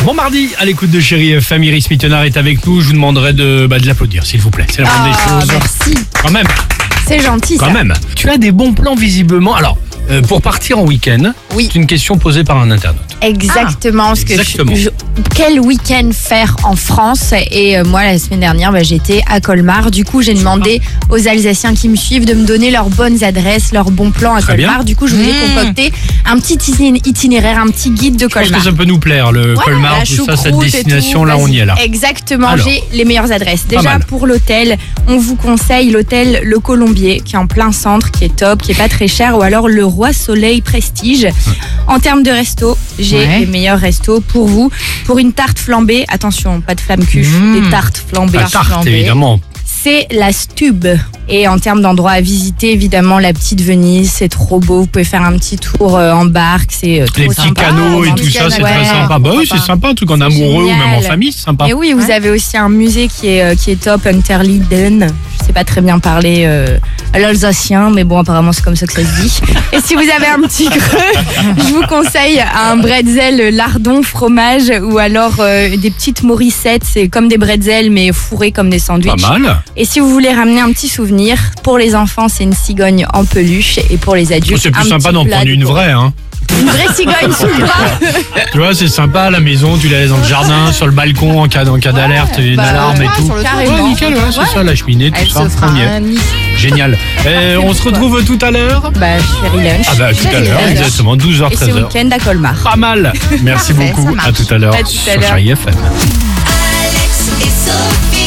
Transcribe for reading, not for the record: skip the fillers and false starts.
Bon mardi, à l'écoute de Chérie FM, Iris Mittenard est avec nous. Je vous demanderai de l'applaudir, s'il vous plaît. C'est la moindre des choses. Merci. Quand même. C'est gentil, Quand ça. même. Tu as des bons plans visiblement. Alors, pour partir en week-end, Oui. c'est une question posée par un internaute. Exactement. exactement. Quel week-end faire en France? Et moi, la semaine dernière, j'étais à Colmar. Du coup, j'ai demandé aux Alsaciens qui me suivent de me donner leurs bonnes adresses, leurs bons plans à Très Colmar. bien. Du coup, je vous ai concocté un petit itinéraire, un petit guide de Je pense Colmar. que ça peut nous plaire, le Voilà, Colmar, la tout ça, cette choucroute et destination, tout, là, on y vas-y. est là. Exactement, Alors. j'ai les meilleures adresses. Déjà, mal. pour l'hôtel, on vous conseille l'hôtel Le Colombier, qui est en plein centre, qui est top, qui est pas très cher, ou alors le Roi Soleil Prestige. En termes de resto, j'ai les meilleurs restos pour vous. Pour une tarte flambée, attention, pas de flamme cuche, des tartes flambées. La tarte, évidemment. C'est la Stube. Et en termes d'endroits à visiter, évidemment, la petite Venise, c'est trop beau. Vous pouvez faire un petit tour en barque, c'est trop Les petits sympa. canots et Un tout petit ça, c'est canot, très ouais, sympa. Bah oui, pourquoi c'est pas. sympa, un truc en amoureux ou même en génial. famille, c'est sympa. Et oui, vous avez aussi un musée qui est top, Unterlinden. Je sais pas très bien parler l'alsacien, mais bon, apparemment c'est comme ça que ça se dit. Et si vous avez un petit creux, je vous conseille un bretzel lardon fromage ou alors des petites morissettes. C'est comme des bretzels mais fourrés comme des sandwichs. Pas mal. Et si vous voulez ramener un petit souvenir, pour les enfants c'est une cigogne en peluche et pour les adultes C'est plus un sympa petit d'en plat prendre une décoré. vraie, hein. Une vraie cigogne sous le bras. Tu vois, c'est sympa à la maison, tu la laisses dans le jardin, sur le balcon en cas d'alerte, une alarme et tout. carrément. Ouais, nickel, ouais, c'est ça, la cheminée, tout Elle ça. se fera on y est. un nid. Génial. On se retrouve tout à l'heure. Chérie Lunch. Ah bah tout à Chérie l'heure, Lunch. exactement, 12h, Et ce 13h. week-end à Colmar. Pas mal. Merci Parfait, beaucoup. ça marche. À tout à l'heure À tout à sur l'heure. Chérie FM. Alex et Sophie.